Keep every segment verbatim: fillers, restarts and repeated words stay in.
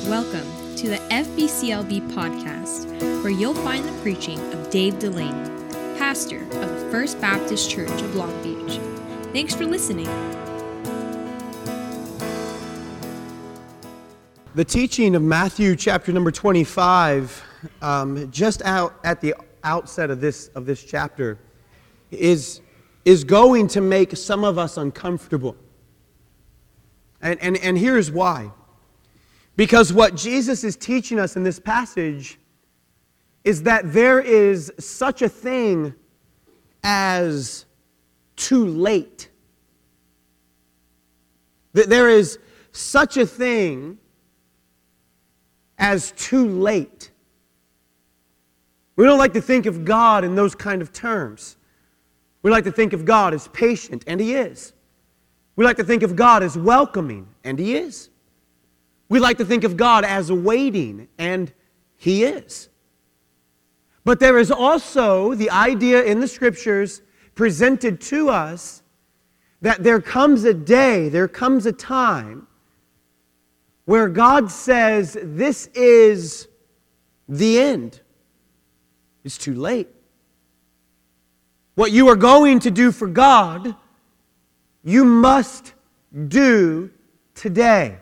Welcome to the F B C L B podcast, where you'll find the preaching of Dave Delaney, pastor of the First Baptist Church of Long Beach. Thanks for listening. The teaching of Matthew chapter number twenty-five, um, just out at the outset of this of this chapter, is, is going to make some of us uncomfortable. And, and, and here's why. Because what Jesus is teaching us in this passage is that there is such a thing as too late. That there is such a thing as too late. We don't like to think of God in those kind of terms. We like to think of God as patient, and He is. We like to think of God as welcoming, and He is. We like to think of God as waiting, and He is. But there is also the idea in the Scriptures presented to us that there comes a day, there comes a time where God says, this is the end. It's too late. What you are going to do for God, you must do today.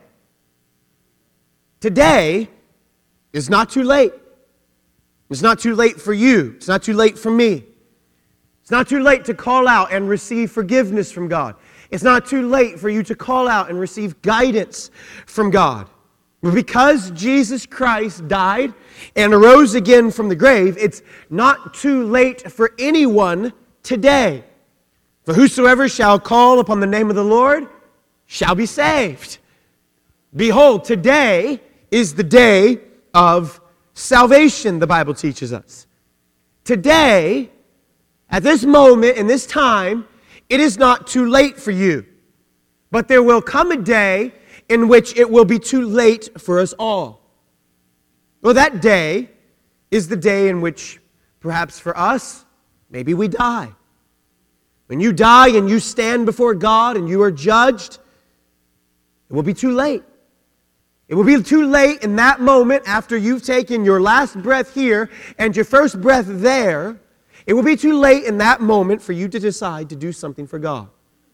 Today is not too late. It's not too late for you. It's not too late for me. It's not too late to call out and receive forgiveness from God. It's not too late for you to call out and receive guidance from God. Because Jesus Christ died and arose again from the grave, it's not too late for anyone today. For whosoever shall call upon the name of the Lord shall be saved. Behold, today is the day of salvation, the Bible teaches us. Today, at this moment, in this time, it is not too late for you. But there will come a day in which it will be too late for us all. Well, that day is the day in which, perhaps for us, maybe we die. When you die and you stand before God and you are judged, it will be too late. It will be too late in that moment after you've taken your last breath here and your first breath there. It will be too late in that moment for you to decide to do something for God.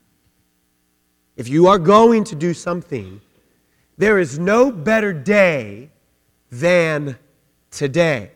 If you are going to do something, there is no better day than today.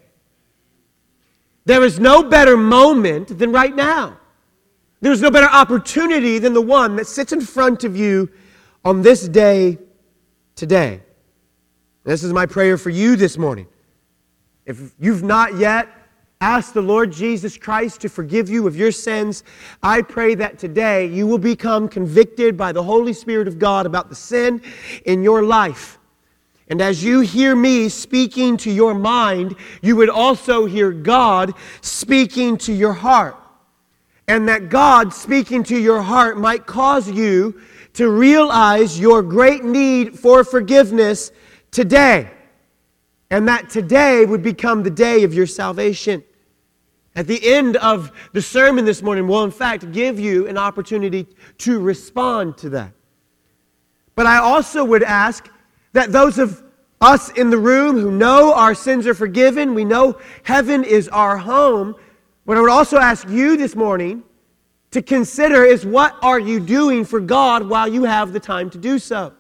There is no better moment than right now. There's no better opportunity than the one that sits in front of you on this day today. This is my prayer for you this morning. If you've not yet asked the Lord Jesus Christ to forgive you of your sins, I pray that today you will become convicted by the Holy Spirit of God about the sin in your life. And as you hear me speaking to your mind, you would also hear God speaking to your heart. And that God speaking to your heart might cause you to realize your great need for forgiveness today. And that today would become the day of your salvation. At the end of the sermon this morning, we'll in fact give you an opportunity to respond to that. But I also would ask that those of us in the room who know our sins are forgiven, we know heaven is our home, what I would also ask you this morning to consider is, what are you doing for God while you have the time to do so?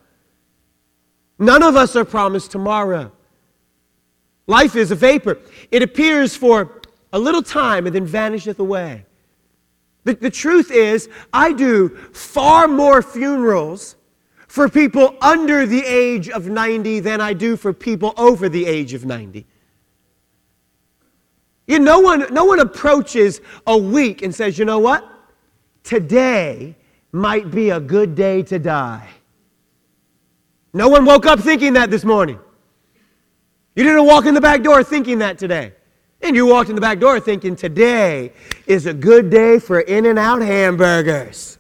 None of us are promised tomorrow. Life is a vapor. It appears for a little time and then vanisheth away. The, the truth is, I do far more funerals for people under the age of ninety than I do for people over the age of ninety. You know, no one, no one approaches a week and says, you know what? Today might be a good day to die. No one woke up thinking that this morning. You didn't walk in the back door thinking that today. And you walked in the back door thinking today is a good day for In-N-Out hamburgers.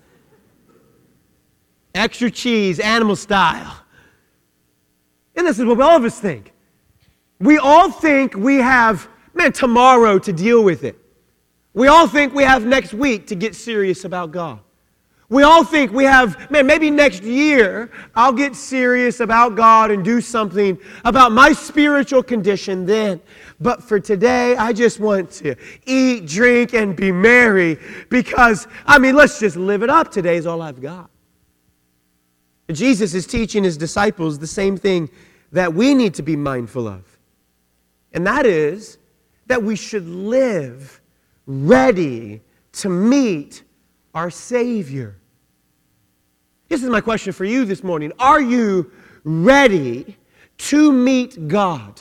Extra cheese, animal style. And this is what all of us think. We all think we have, man, tomorrow to deal with it. We all think we have next week to get serious about God. We all think we have, man, maybe next year I'll get serious about God and do something about my spiritual condition then. But for today, I just want to eat, drink, and be merry because, I mean, let's just live it up. Today is all I've got. Jesus is teaching his disciples the same thing that we need to be mindful of. And that is that we should live ready to meet our Savior. This is my question for you this morning. Are you ready to meet God?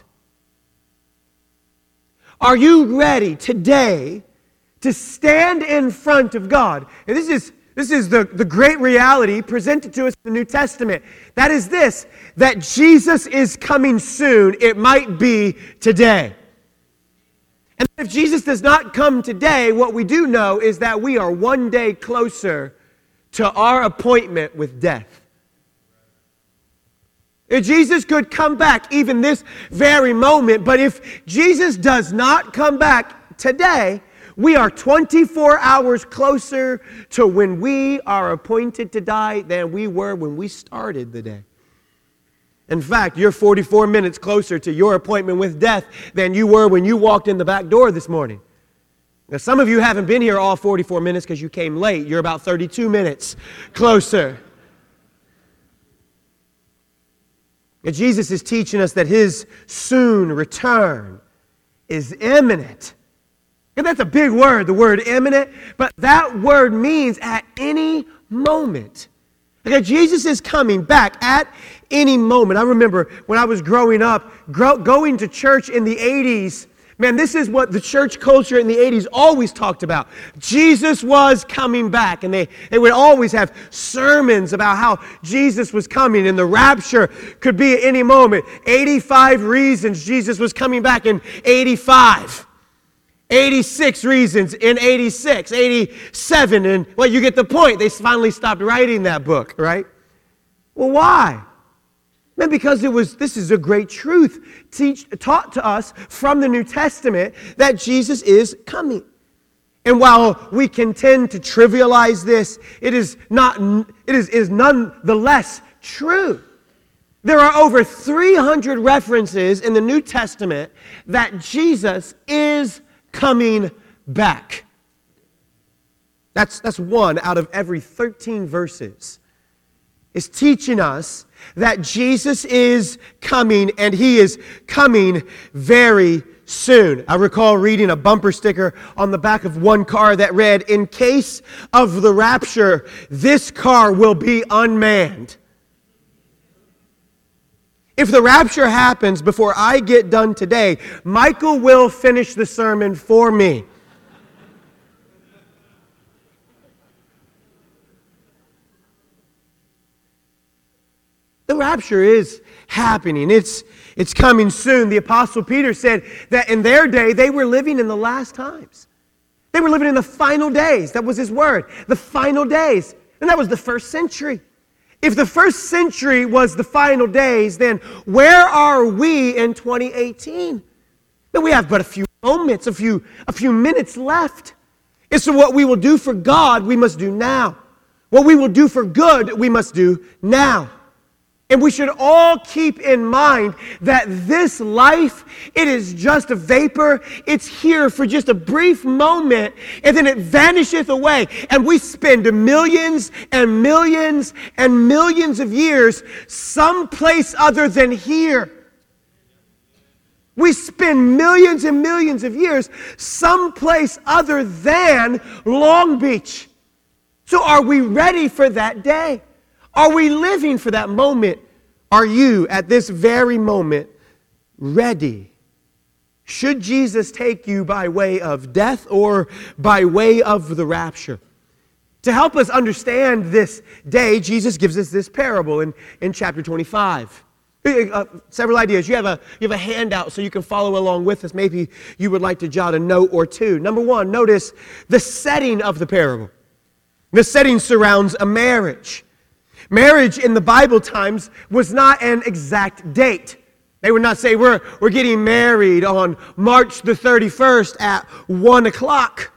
Are you ready today to stand in front of God? And this is, this is the, the great reality presented to us in the New Testament. That is this, that Jesus is coming soon. It might be today. And if Jesus does not come today, what we do know is that we are one day closer to our appointment with death. If Jesus could come back even this very moment, but if Jesus does not come back today, we are twenty-four hours closer to when we are appointed to die than we were when we started the day. In fact, you're forty-four minutes closer to your appointment with death than you were when you walked in the back door this morning. Now, some of you haven't been here all forty-four minutes because you came late. You're about thirty-two minutes closer. And Jesus is teaching us that his soon return is imminent. And that's a big word, the word imminent, but that word means at any moment. Okay, Jesus is coming back at any moment. I remember when I was growing up, grow, going to church in the eighties. Man, this is what the church culture in the eighties always talked about. Jesus was coming back. And they, they would always have sermons about how Jesus was coming and the rapture could be at any moment. eighty-five reasons Jesus was coming back in eighty-five. eighty-six reasons in eighty-six. eighty-seven. And, well, you get the point. They finally stopped writing that book, right? Well, why? Man, because it was, this is a great truth teach, taught to us from the New Testament that Jesus is coming. And while we can tend to trivialize this, it is not, it is, is nonetheless true. There are over three hundred references in the New Testament that Jesus is coming back. That's, that's one out of every thirteen verses. Is teaching us that Jesus is coming, and he is coming very soon. I recall reading a bumper sticker on the back of one car that read, "In case of the rapture, this car will be unmanned." If the rapture happens before I get done today, Michael will finish the sermon for me. The rapture is happening. It's, it's coming soon. The Apostle Peter said that in their day, they were living in the last times. They were living in the final days. That was his word. The final days. And that was the first century. If the first century was the final days, then where are we in twenty eighteen? Then we have but a few moments, a few, a few minutes left. And so what we will do for God, we must do now. What we will do for good, we must do now. And we should all keep in mind that this life, it is just a vapor. It's here for just a brief moment, and then it vanisheth away. And we spend millions and millions and millions of years someplace other than here. We spend millions and millions of years someplace other than Long Beach. So are we ready for that day? Are we living for that moment? Are you, at this very moment, ready? Should Jesus take you by way of death or by way of the rapture? To help us understand this day, Jesus gives us this parable in, in chapter twenty-five. Uh, several ideas. You have, a, you have a handout so you can follow along with us. Maybe you would like to jot a note or two. Number one, notice the setting of the parable. The setting surrounds a marriage. Marriage in the Bible times was not an exact date. They would not say, we're, we're getting married on March the thirty-first at one o'clock.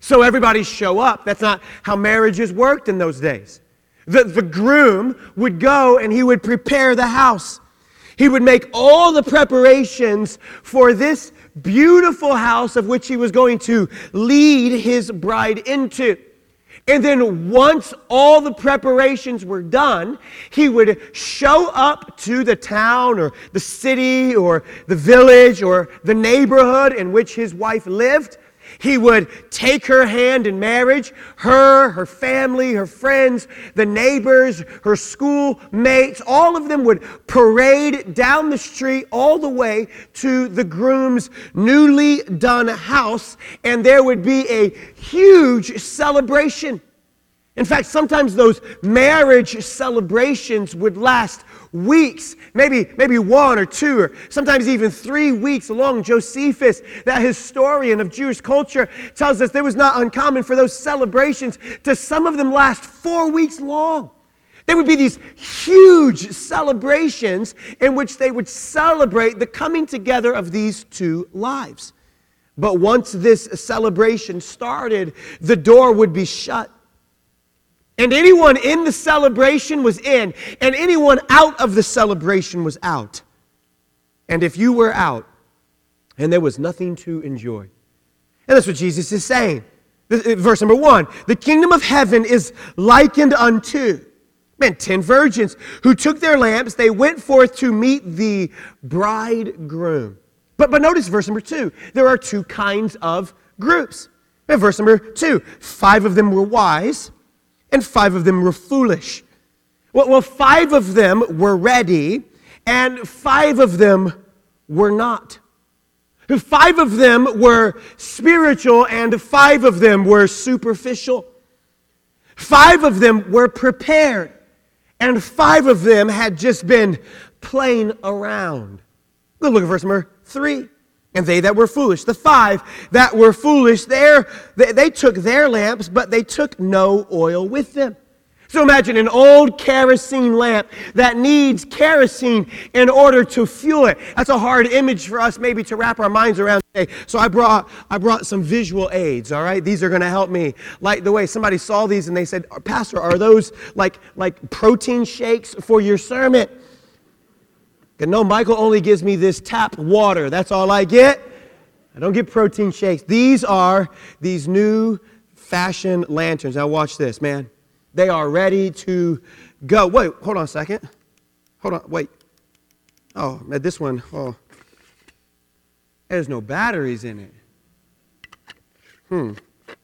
So everybody show up. That's not how marriages worked in those days. The, the groom would go and he would prepare the house. He would make all the preparations for this beautiful house of which he was going to lead his bride into. And then once all the preparations were done, he would show up to the town or the city or the village or the neighborhood in which his wife lived. He would take her hand in marriage, her, her family, her friends, the neighbors, her schoolmates, all of them would parade down the street all the way to the groom's newly done house, and there would be a huge celebration. In fact, sometimes those marriage celebrations would last weeks, maybe, maybe one or two, or sometimes even three weeks long. Josephus, that historian of Jewish culture, tells us it was not uncommon for those celebrations to some of them last four weeks long. There would be these huge celebrations in which they would celebrate the coming together of these two lives. But once this celebration started, the door would be shut. And anyone in the celebration was in, and anyone out of the celebration was out. And if you were out, and there was nothing to enjoy. And that's what Jesus is saying. Verse number one, the kingdom of heaven is likened unto, man, ten virgins who took their lamps, they went forth to meet the bridegroom. But, but notice verse number two, there are two kinds of groups. And verse number two, five of them were wise, and five of them were foolish. Well, well, five of them were ready, and five of them were not. Five of them were spiritual, and five of them were superficial. Five of them were prepared, and five of them had just been playing around. Good, look at verse number three. And they that were foolish, the five that were foolish, there they, they took their lamps, but they took no oil with them. So imagine an old kerosene lamp that needs kerosene in order to fuel it. That's a hard image for us maybe to wrap our minds around today. So I brought I brought some visual aids, all right? These are going to help me light the way. Somebody saw these and they said, Pastor, are those like, like protein shakes for your sermon? And no, Michael only gives me this tap water. That's all I get. I don't get protein shakes. These are these new fashion lanterns. Now watch this, man. They are ready to go. Wait, hold on a second. Hold on, wait. Oh, man, this one, oh. There's no batteries in it. Hmm.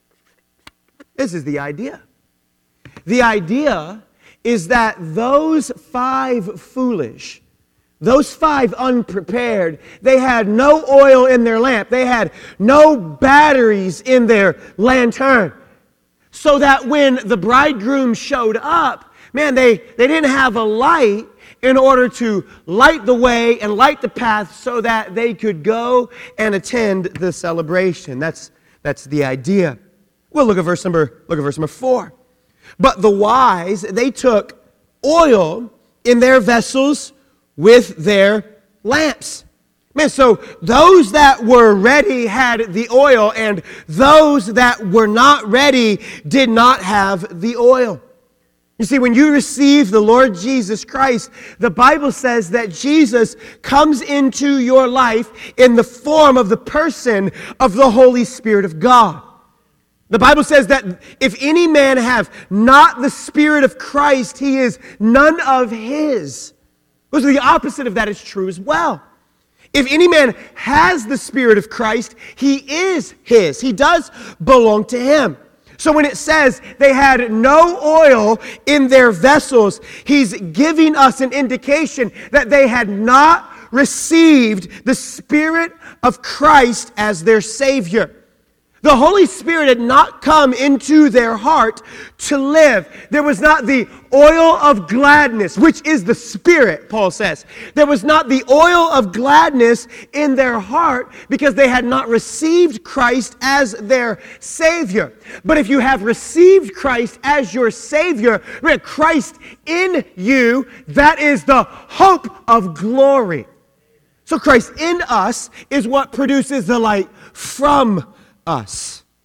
This is the idea. The idea is that those five foolish, those five unprepared, they had no oil in their lamp. They had no batteries in their lantern. So that when the bridegroom showed up, man, they, they didn't have a light in order to light the way and light the path so that they could go and attend the celebration. That's, that's the idea. Well, look at verse number, look at verse number four. But the wise, they took oil in their vessels with their lamps. Man, so those that were ready had the oil, and those that were not ready did not have the oil. You see, when you receive the Lord Jesus Christ, the Bible says that Jesus comes into your life in the form of the person of the Holy Spirit of God. The Bible says that if any man have not the Spirit of Christ, he is none of his. Because the opposite of that is true as well. If any man has the Spirit of Christ, he is his. He does belong to him. So when it says they had no oil in their vessels, he's giving us an indication that they had not received the Spirit of Christ as their Savior. The Holy Spirit had not come into their heart to live. There was not the oil of gladness, which is the Spirit, Paul says. There was not the oil of gladness in their heart because they had not received Christ as their Savior. But if you have received Christ as your Savior, Christ in you, that is the hope of glory. So Christ in us is what produces the light from us.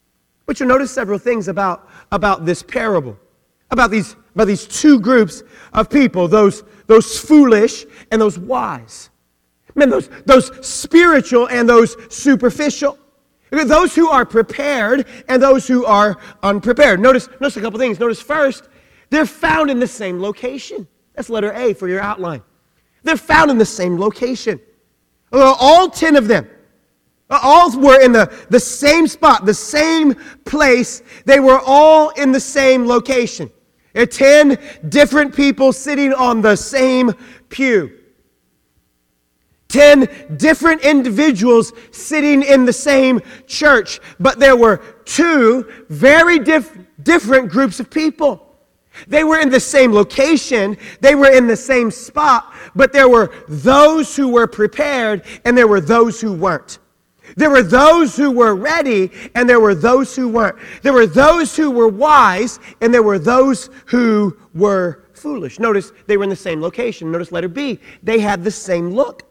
But you'll notice several things about, about this parable, about these, about these two groups of people, those, those foolish and those wise. Man, those, those spiritual and those superficial. Those who are prepared and those who are unprepared. Notice, notice a couple things. Notice first, they're found in the same location. That's letter A for your outline. They're found in the same location. All ten of them. All were in the, the same spot, the same place. They were all in the same location. There are ten different people sitting on the same pew. Ten different individuals sitting in the same church. But there were two very diff- different groups of people. They were in the same location, they were in the same spot, but there were those who were prepared and there were those who weren't. There were those who were ready and there were those who weren't. There were those who were wise and there were those who were foolish. Notice they were in the same location. Notice letter B, they had the same look.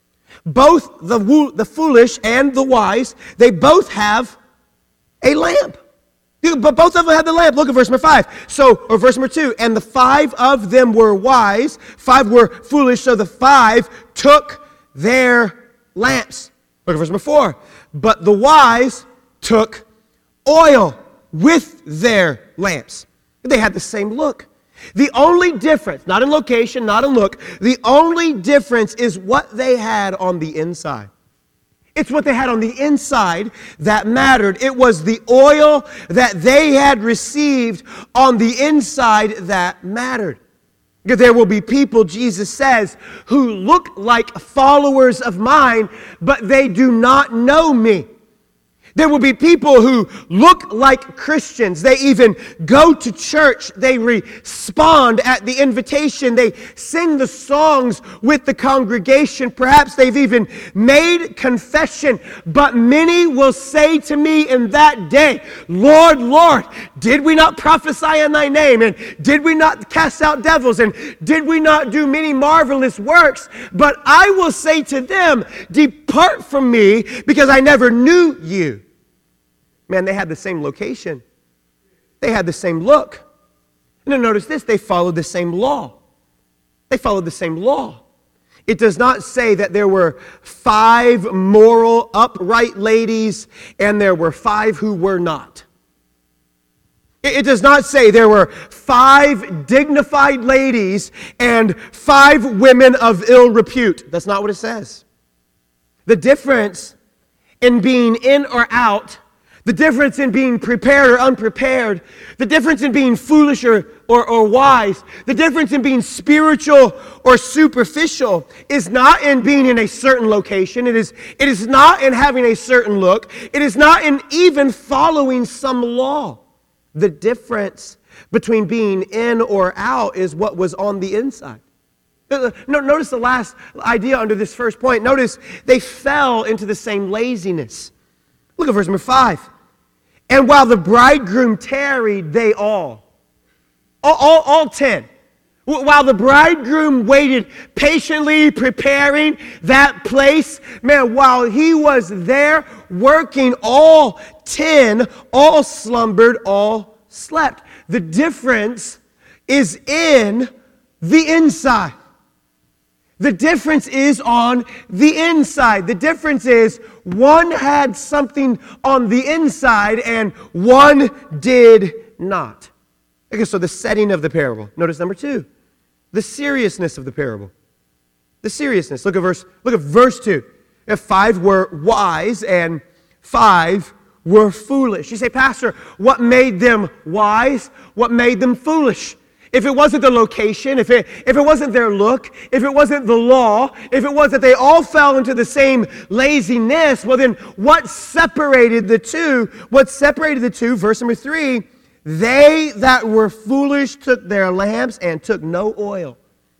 Both the, wo- the foolish and the wise, they both have a lamp. But both of them had the lamp. Look at verse number five. So, or verse number two. And the five of them were wise, five were foolish, so the five took their lamps. Look at verse number four. But the wise took oil with their lamps. They had the same look. The only difference, not in location, not in look, the only difference is what they had on the inside. It's what they had on the inside that mattered. It was the oil that they had received on the inside that mattered. Because there will be people, Jesus says, who look like followers of mine, but they do not know me. There will be people who look like Christians. They even go to church. They respond at the invitation. They sing the songs with the congregation. Perhaps they've even made confession. But many will say to me in that day, Lord, Lord, did we not prophesy in thy name? And did we not cast out devils? And did we not do many marvelous works? But I will say to them, depart from me, because I never knew you. Man, they had the same location. They had the same look. And then notice this, they followed the same law. They followed the same law. It does not say that there were five moral, upright ladies and there were five who were not. It does not say there were five dignified ladies and five women of ill repute. That's not what it says. The difference in being in or out, the difference in being prepared or unprepared, the difference in being foolish or, or, or wise, the difference in being spiritual or superficial is not in being in a certain location. It is, it is not in having a certain look. It is not in even following some law. The difference between being in or out is what was on the inside. Notice the last idea under this first point. Notice they fell into the same laziness. Look at verse number five. And while the bridegroom tarried, they all, all, all, all ten, while the bridegroom waited patiently preparing that place, man, while he was there working, all ten, all slumbered, all slept. The difference is in the inside. The difference is on the inside. The difference is one had something on the inside and one did not. Okay, so the setting of the parable. Notice number two, the seriousness of the parable. The seriousness. Look at verse, look at verse two. If five were wise and five were foolish. You say, Pastor, what made them wise? What made them foolish? If it wasn't the location, if it, if it wasn't their look, if it wasn't the law, if it was that they all fell into the same laziness, well then what separated the two? What separated the two? Verse number three, they that were foolish took their lamps and took no oil.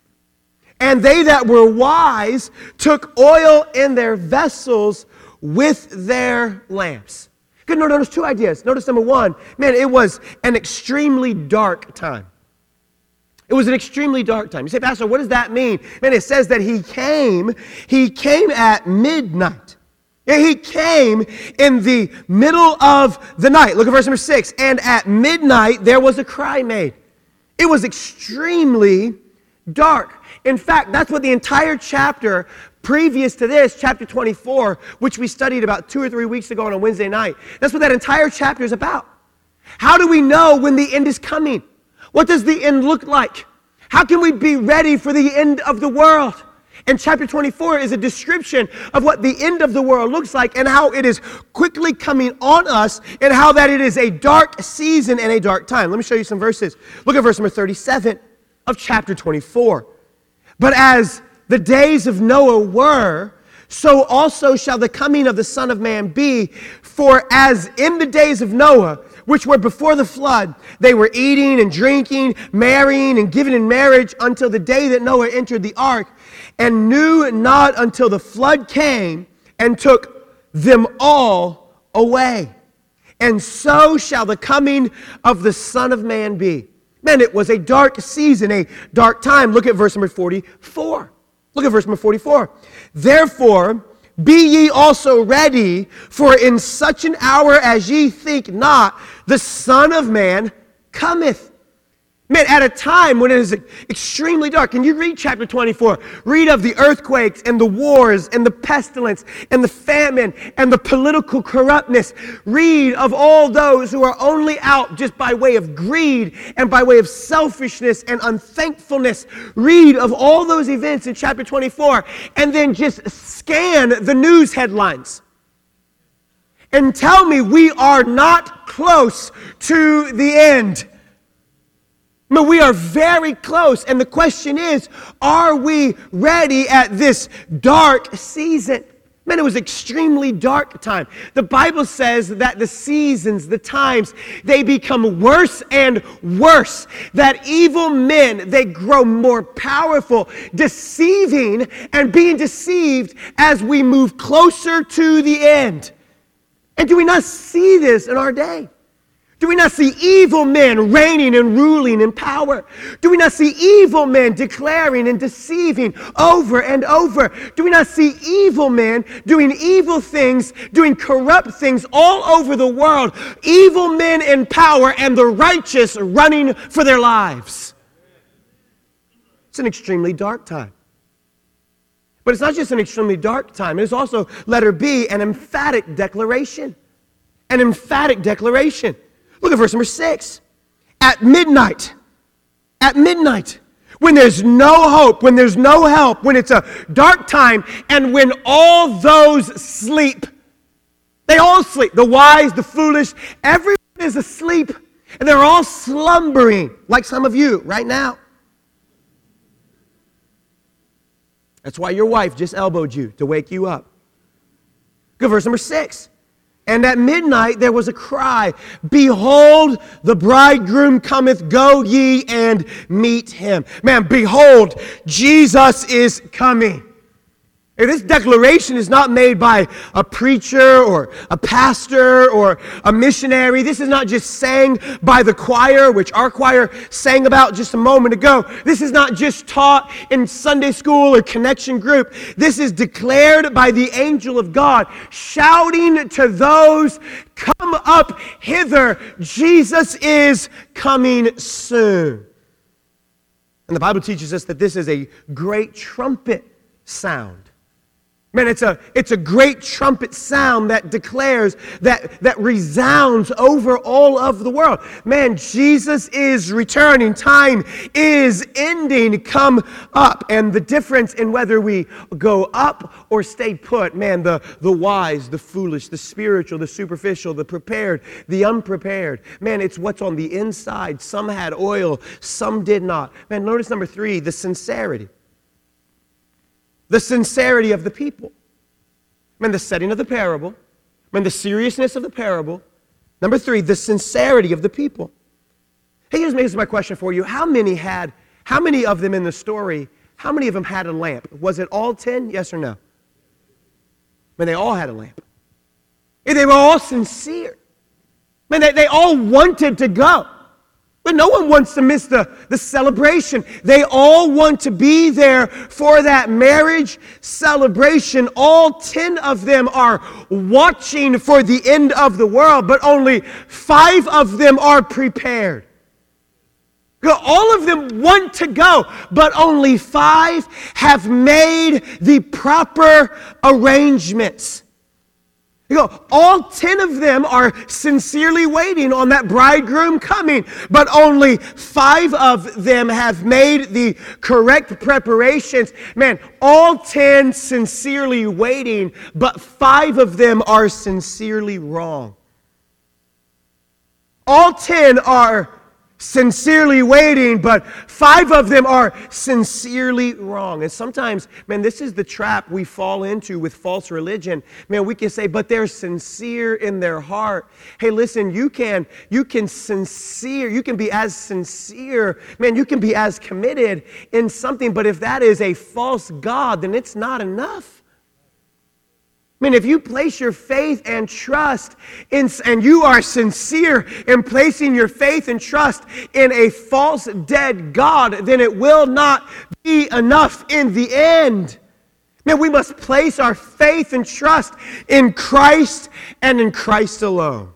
And they that were wise took oil in their vessels with their lamps. Good, notice two ideas. Notice number one, man, it was an extremely dark time. It was an extremely dark time. You say, Pastor, what does that mean? Man, it says that he came, he came at midnight. He came in the middle of the night. Look at verse number six. And at midnight there was a cry made. It was extremely dark. In fact, that's what the entire chapter previous to this, chapter twenty-four, which we studied about two or three weeks ago on a Wednesday night, that's what that entire chapter is about. How do we know when the end is coming? What does the end look like? How can we be ready for the end of the world? And chapter twenty-four is a description of what the end of the world looks like and how it is quickly coming on us and how that it is a dark season and a dark time. Let me show you some verses. Look at verse number thirty-seven of chapter twenty-four. But as the days of Noah were, so also shall the coming of the Son of Man be. For as in the days of Noah, which were before the flood, they were eating and drinking, marrying and giving in marriage until the day that Noah entered the ark, and knew not until the flood came and took them all away. And so shall the coming of the Son of Man be. Man, it was a dark season, a dark time. Look at verse number forty-four. Look at verse number forty-four. Therefore, be ye also ready, for in such an hour as ye think not, the Son of Man cometh. Man, at a time when it is extremely dark, can you read chapter twenty-four? Read of the earthquakes and the wars and the pestilence and the famine and the political corruptness. Read of all those who are only out just by way of greed and by way of selfishness and unthankfulness. Read of all those events in chapter twenty-four and then just scan the news headlines. And tell me we are not close to the end. But we are very close, and the question is, are we ready at this dark season? Man, it was extremely dark time. The Bible says that the seasons, the times, they become worse and worse. That evil men, they grow more powerful, deceiving and being deceived as we move closer to the end. And do we not see this in our day? Do we not see evil men reigning and ruling in power? Do we not see evil men declaring and deceiving over and over? Do we not see evil men doing evil things, doing corrupt things all over the world? Evil men in power and the righteous running for their lives. It's an extremely dark time. But it's not just an extremely dark time. It is also, letter B, an emphatic declaration. An emphatic declaration. Look at verse number six. At midnight, at midnight, when there's no hope, when there's no help, when it's a dark time, and when all those sleep, they all sleep, the wise, the foolish, everyone is asleep, and they're all slumbering, like some of you right now. That's why your wife just elbowed you to wake you up. Go verse number six. And at midnight there was a cry, behold, the bridegroom cometh, go ye and meet him. Man, behold, Jesus is coming. And this declaration is not made by a preacher or a pastor or a missionary. This is not just sang by the choir, which our choir sang about just a moment ago. This is not just taught in Sunday school or connection group. This is declared by the angel of God, shouting to those, come up hither, Jesus is coming soon. And the Bible teaches us that this is a great trumpet sound. Man, it's a, it's a great trumpet sound that declares, that, that resounds over all of the world. Man, Jesus is returning. Time is ending. Come up. And the difference in whether we go up or stay put, man, the, the wise, the foolish, the spiritual, the superficial, the prepared, the unprepared. Man, it's what's on the inside. Some had oil, some did not. Man, notice number three, the sincerity. The sincerity of the people. Man, the setting of the parable. Man, the seriousness of the parable. Number three, the sincerity of the people. Hey, here's, here's my question for you. How many had, how many of them in the story, how many of them had a lamp? Was it all ten? Yes or no? Man, they all had a lamp. And they were all sincere. Man, they, they all wanted to go. But no one wants to miss the, the celebration. They all want to be there for that marriage celebration. All ten of them are watching for the end of the world, but only five of them are prepared. All of them want to go, but only five have made the proper arrangements. You know, all ten of them are sincerely waiting on that bridegroom coming, but only five of them have made the correct preparations. Man, all ten sincerely waiting, but five of them are sincerely wrong. All ten are sincerely waiting, but five of them are sincerely wrong. And sometimes, man, this is the trap we fall into with false religion. Man, we can say, but they're sincere in their heart. Hey, listen, you can, you can sincere, you can be as sincere, man, you can be as committed in something, but if that is a false god, then it's not enough. I mean, if you place your faith and trust in, and you are sincere in placing your faith and trust in a false, dead God, then it will not be enough in the end. Man, we must place our faith and trust in Christ and in Christ alone.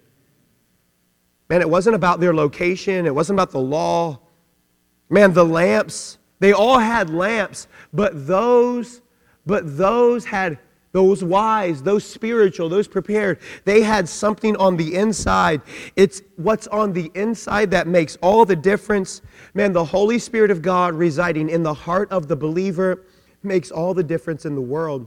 Man, it wasn't about their location. It wasn't about the law. Man, the lamps, they all had lamps, but those, but those had Those wise, those spiritual, those prepared, they had something on the inside. It's what's on the inside that makes all the difference. Man, the Holy Spirit of God residing in the heart of the believer makes all the difference in the world.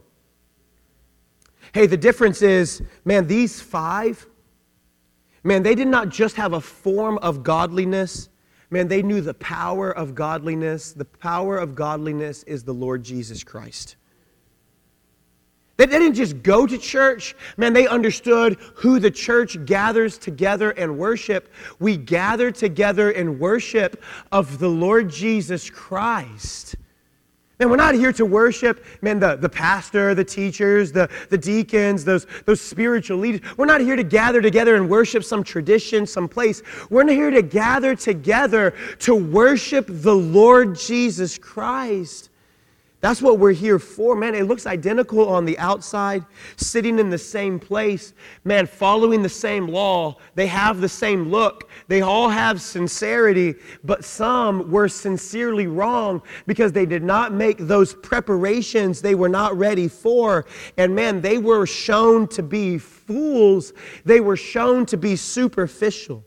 Hey, the difference is, man, these five, man, they did not just have a form of godliness. Man, they knew the power of godliness. The power of godliness is the Lord Jesus Christ. They didn't just go to church. Man, they understood who the church gathers together and worship. We gather together in worship of the Lord Jesus Christ. Man, we're not here to worship, man, the, the pastor, the teachers, the, the deacons, those, those spiritual leaders. We're not here to gather together and worship some tradition, some place. We're not here to gather together to worship the Lord Jesus Christ. That's what we're here for. Man, it looks identical on the outside, sitting in the same place, man, following the same law. They have the same look. They all have sincerity, but some were sincerely wrong because they did not make those preparations they were not ready for. And man, they were shown to be fools. They were shown to be superficial.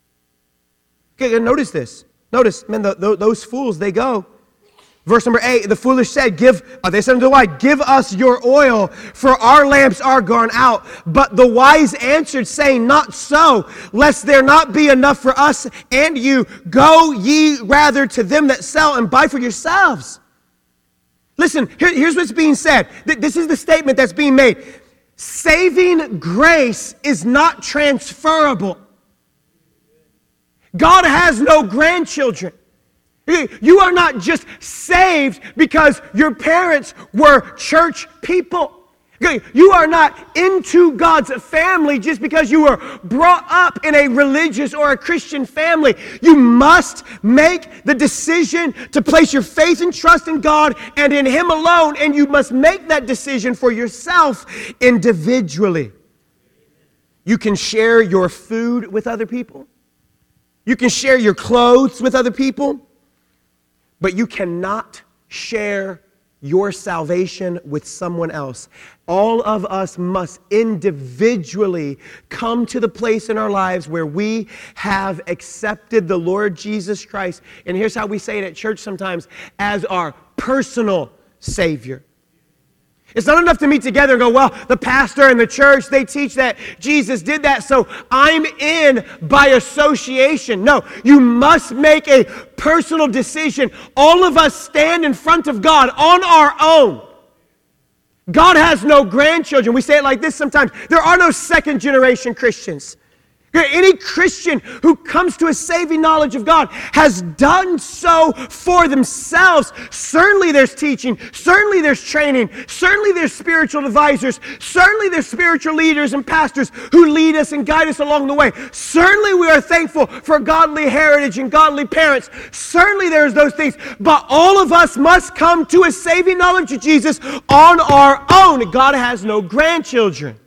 Okay, notice this. Notice, man, the, the, those fools, they go. Verse number eight, the foolish said, "Give." Uh, they said unto the wise, "Give us your oil, for our lamps are gone out." But the wise answered, saying, "Not so, lest there not be enough for us and you. Go ye rather to them that sell and buy for yourselves." Listen, here, here's what's being said. This is the statement that's being made. Saving grace is not transferable. God has no grandchildren. You are not just saved because your parents were church people. You are not into God's family just because you were brought up in a religious or a Christian family. You must make the decision to place your faith and trust in God and in Him alone, and you must make that decision for yourself individually. You can share your food with other people. You can share your clothes with other people. But you cannot share your salvation with someone else. All of us must individually come to the place in our lives where we have accepted the Lord Jesus Christ. And here's how we say it at church sometimes, as our personal Savior. It's not enough to meet together and go, well, the pastor and the church, they teach that Jesus did that, so I'm in by association. No, you must make a personal decision. All of us stand in front of God on our own. God has no grandchildren. We say it like this sometimes. There are no second generation Christians. Any Christian who comes to a saving knowledge of God has done so for themselves. Certainly there's teaching. Certainly there's training. Certainly there's spiritual advisors. Certainly there's spiritual leaders and pastors who lead us and guide us along the way. Certainly we are thankful for godly heritage and godly parents. Certainly there's those things. But all of us must come to a saving knowledge of Jesus on our own. God has no grandchildren.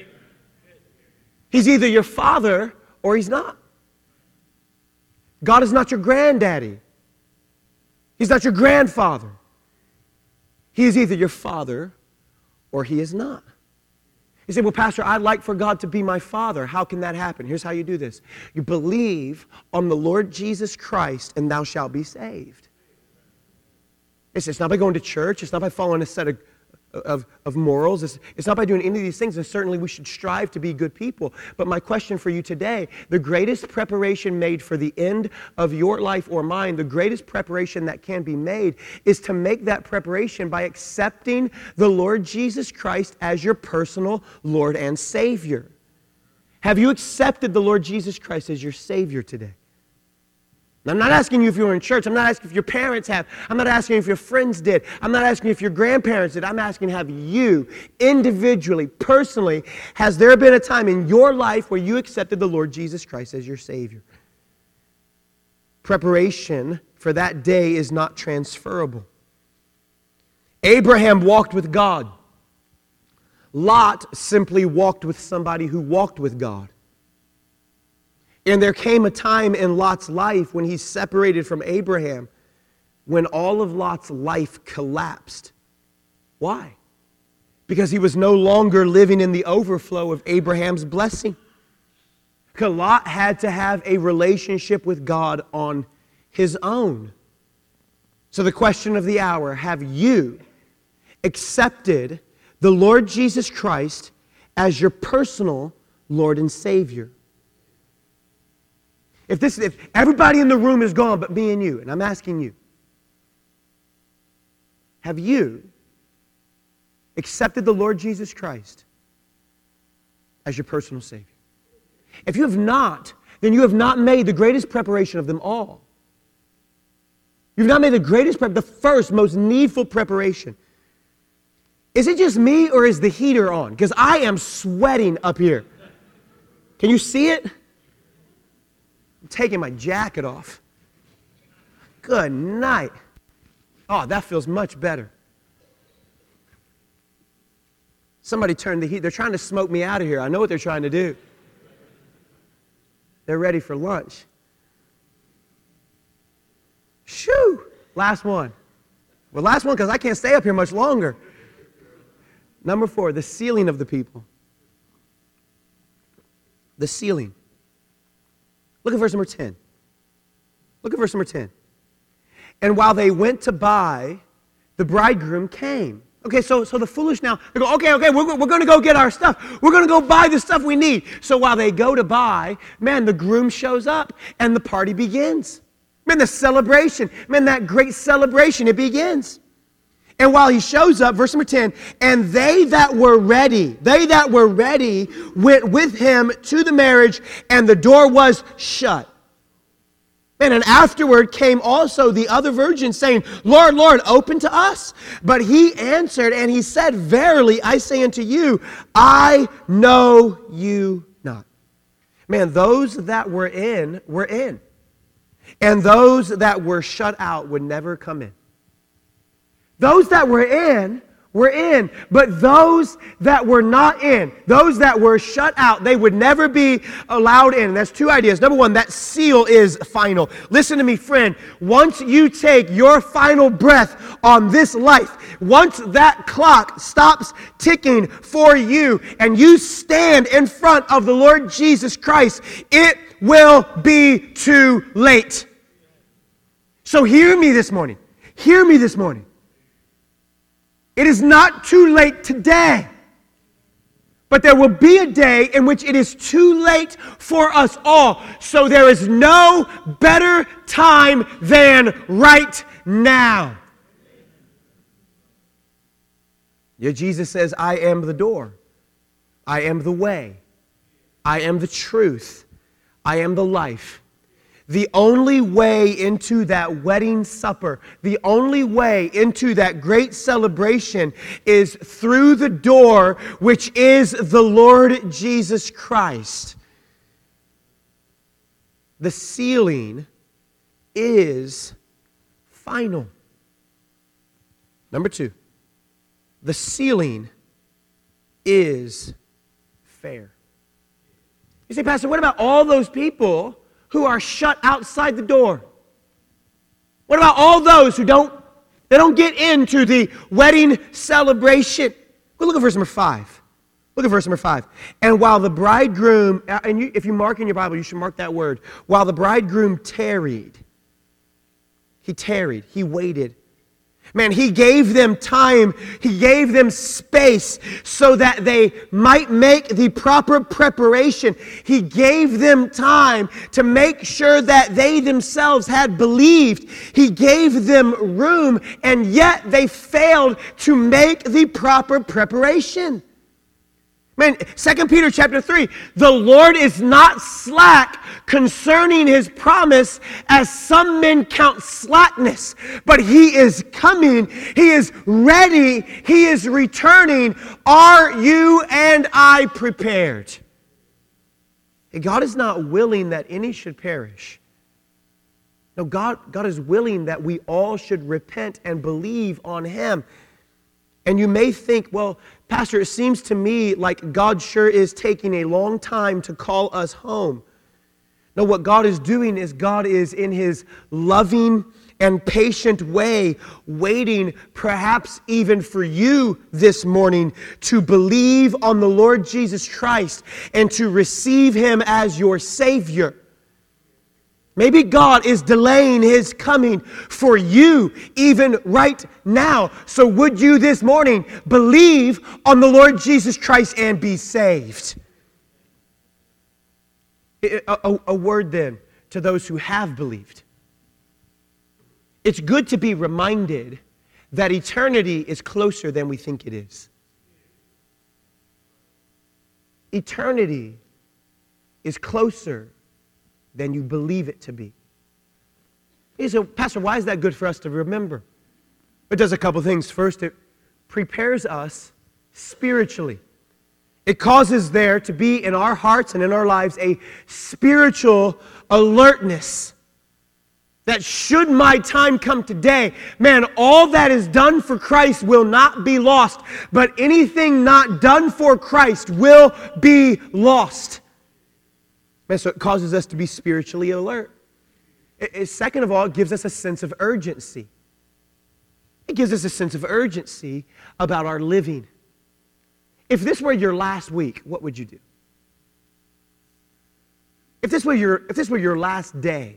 He's either your father or he's not. God is not your granddaddy. He's not your grandfather. He is either your father or he is not. You say, well, Pastor, I'd like for God to be my father. How can that happen? Here's how you do this. You believe on the Lord Jesus Christ and thou shalt be saved. It's, it's not by going to church. It's not by following a set of Of, of morals. It's, it's not by doing any of these things, and certainly we should strive to be good people. But my question for you today, the greatest preparation made for the end of your life or mine, the greatest preparation that can be made is to make that preparation by accepting the Lord Jesus Christ as your personal Lord and Savior. Have you accepted the Lord Jesus Christ as your Savior today? I'm not asking you if you were in church. I'm not asking if your parents have. I'm not asking if your friends did. I'm not asking if your grandparents did. I'm asking, have you individually, personally, has there been a time in your life where you accepted the Lord Jesus Christ as your Savior? Preparation for that day is not transferable. Abraham walked with God. Lot simply walked with somebody who walked with God. And there came a time in Lot's life when he's separated from Abraham, when all of Lot's life collapsed. Why? Because he was no longer living in the overflow of Abraham's blessing. Because Lot had to have a relationship with God on his own. So the question of the hour, have you accepted the Lord Jesus Christ as your personal Lord and Savior? If this, if everybody in the room is gone but me and you, and I'm asking you, have you accepted the Lord Jesus Christ as your personal Savior? If you have not, then you have not made the greatest preparation of them all. You've not made the greatest prep, the first, most needful preparation. Is it just me or is the heater on? Because I am sweating up here. Can you see it? Taking my jacket off. Good night. Oh, that feels much better. Somebody turned the heat. They're trying to smoke me out of here. I know what they're trying to do. They're ready for lunch. Shoo! Last one. Well, last one because I can't stay up here much longer. Number four, the sealing of the people. The sealing. Look at verse number ten. Look at verse number ten. And while they went to buy, the bridegroom came. Okay, so, so the foolish now, they go, okay, okay, we're, we're going to go get our stuff. We're going to go buy the stuff we need. So while they go to buy, man, the groom shows up and the party begins. Man, the celebration, man, that great celebration, it begins. And while he shows up, verse number ten, and they that were ready, they that were ready went with him to the marriage, and the door was shut. And, and afterward came also the other virgins, saying, Lord, Lord, open to us. But he answered, and he said, verily, I say unto you, I know you not. Man, those that were in, were in. And those that were shut out would never come in. Those that were in, were in. But those that were not in, those that were shut out, they would never be allowed in. And that's two ideas. Number one, that seal is final. Listen to me, friend. Once you take your final breath on this life, once that clock stops ticking for you and you stand in front of the Lord Jesus Christ, it will be too late. So hear me this morning. Hear me this morning. It is not too late today, but there will be a day in which it is too late for us all. So there is no better time than right now. Yeah, Jesus says, I am the door. I am the way. I am the truth. I am the life. The only way into that wedding supper, the only way into that great celebration is through the door, which is the Lord Jesus Christ. The sealing is final. Number two, the sealing is fair. You say, Pastor, what about all those people who are shut outside the door? What about all those who don't, they don't get into the wedding celebration? Well, look at verse number five. Look at verse number five. And while the bridegroom, and you, if you mark in your Bible, you should mark that word. While the bridegroom tarried, he tarried, he waited. Man, he gave them time, he gave them space so that they might make the proper preparation. He gave them time to make sure that they themselves had believed. He gave them room, and yet they failed to make the proper preparation. Man, Second Peter chapter three, the Lord is not slack concerning his promise, as some men count slackness, but he is coming, he is ready, he is returning. Are you and I prepared? God is not willing that any should perish. No, God, God is willing that we all should repent and believe on him. And you may think, well, Pastor, it seems to me like God sure is taking a long time to call us home. No, what God is doing is God is in his loving and patient way waiting perhaps even for you this morning to believe on the Lord Jesus Christ and to receive him as your Savior. Maybe God is delaying his coming for you even right now. So would you this morning believe on the Lord Jesus Christ and be saved? A, a, a word then to those who have believed. It's good to be reminded that eternity is closer than we think it is. Eternity is closer than you believe it to be. You say, Pastor, why is that good for us to remember? It does a couple things. First, it prepares us spiritually. It causes there to be in our hearts and in our lives a spiritual alertness that should my time come today, man, all that is done for Christ will not be lost, but anything not done for Christ will be lost. Man, so it causes us to be spiritually alert. It, it, second of all, it gives us a sense of urgency. It gives us a sense of urgency about our living. If this were your last week, what would you do? If this were your, if this were your last day,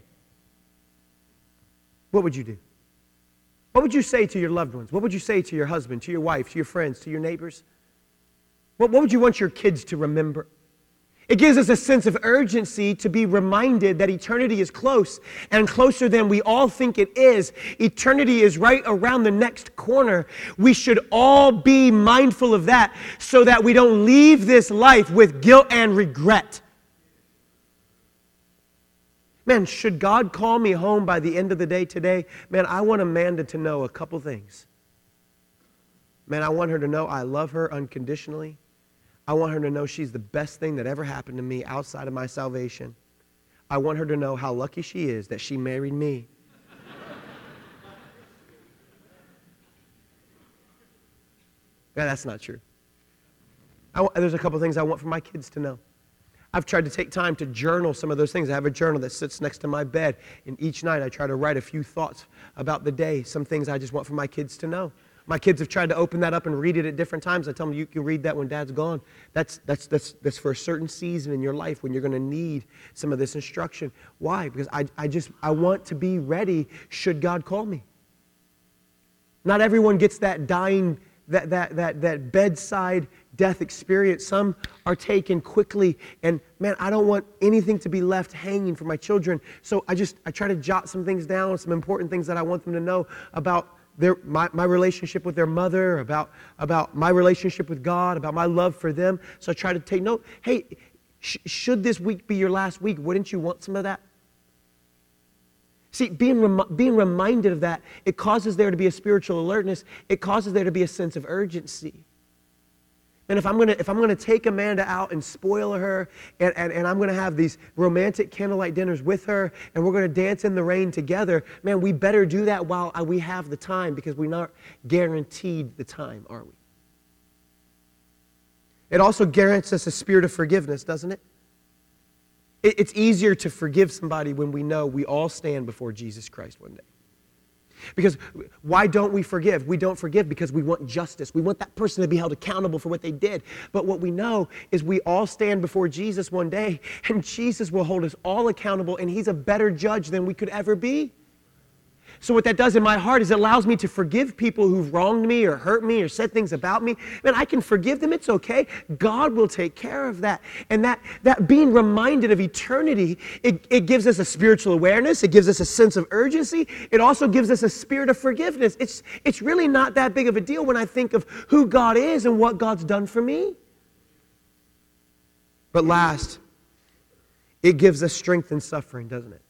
what would you do? What would you say to your loved ones? What would you say to your husband, to your wife, to your friends, to your neighbors? What, what would you want your kids to remember? It gives us a sense of urgency to be reminded that eternity is close and closer than we all think it is. Eternity is right around the next corner. We should all be mindful of that so that we don't leave this life with guilt and regret. Man, should God call me home by the end of the day today? Man, I want Amanda to know a couple things. Man, I want her to know I love her unconditionally. I want her to know she's the best thing that ever happened to me outside of my salvation. I want her to know how lucky she is that she married me. Yeah, that's not true. I want, there's a couple things I want for my kids to know. I've tried to take time to journal some of those things. I have a journal that sits next to my bed, and each night I try to write a few thoughts about the day, some things I just want for my kids to know. My kids have tried to open that up and read it at different times. I tell them, you can read that when Dad's gone. That's, that's, that's, that's for a certain season in your life when you're going to need some of this instruction. Why? Because I, I just, I want to be ready should God call me. Not everyone gets that dying, that, that, that, that bedside death experience. Some are taken quickly, and man, I don't want anything to be left hanging for my children. So I just, I try to jot some things down, some important things that I want them to know about Their, my, my relationship with their mother, about, about my relationship with God, about my love for them. So I try to take note. Hey, Sh- should this week be your last week, wouldn't you want some of that? See, being, rem- being reminded of that, it causes there to be a spiritual alertness. It causes there to be a sense of urgency. And if I'm gonna if I'm gonna take Amanda out and spoil her, and, and, and I'm gonna have these romantic candlelight dinners with her, and we're gonna dance in the rain together, man, we better do that while we have the time, because we're not guaranteed the time, are we? It also guarantees us a spirit of forgiveness, doesn't it? it? It's easier to forgive somebody when we know we all stand before Jesus Christ one day. Because why don't we forgive? We don't forgive because we want justice. We want that person to be held accountable for what they did. But what we know is we all stand before Jesus one day, and Jesus will hold us all accountable, and He's a better judge than we could ever be. So what that does in my heart is it allows me to forgive people who've wronged me or hurt me or said things about me. Man, I can forgive them. It's okay. God will take care of that. And that, that being reminded of eternity, it, it gives us a spiritual awareness. It gives us a sense of urgency. It also gives us a spirit of forgiveness. It's, it's really not that big of a deal when I think of who God is and what God's done for me. But last, it gives us strength in suffering, doesn't it?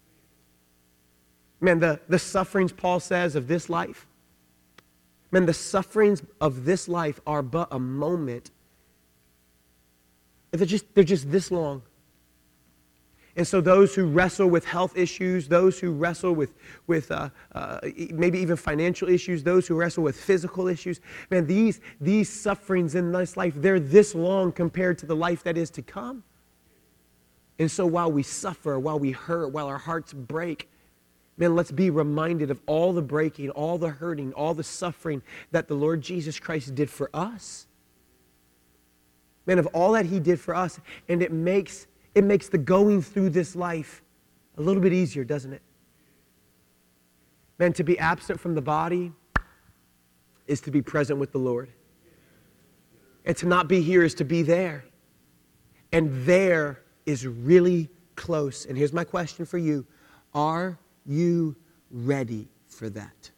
Man, the, the sufferings, Paul says, of this life, man, the sufferings of this life are but a moment. They're just, they're just this long. And so those who wrestle with health issues, those who wrestle with, with uh, uh, maybe even financial issues, those who wrestle with physical issues, man, these, these sufferings in this life, they're this long compared to the life that is to come. And so while we suffer, while we hurt, while our hearts break, man, let's be reminded of all the breaking, all the hurting, all the suffering that the Lord Jesus Christ did for us. Man, of all that He did for us, and it makes, it makes the going through this life a little bit easier, doesn't it? Man, to be absent from the body is to be present with the Lord. And to not be here is to be there. And there is really close. And here's my question for you. Are you ready for that?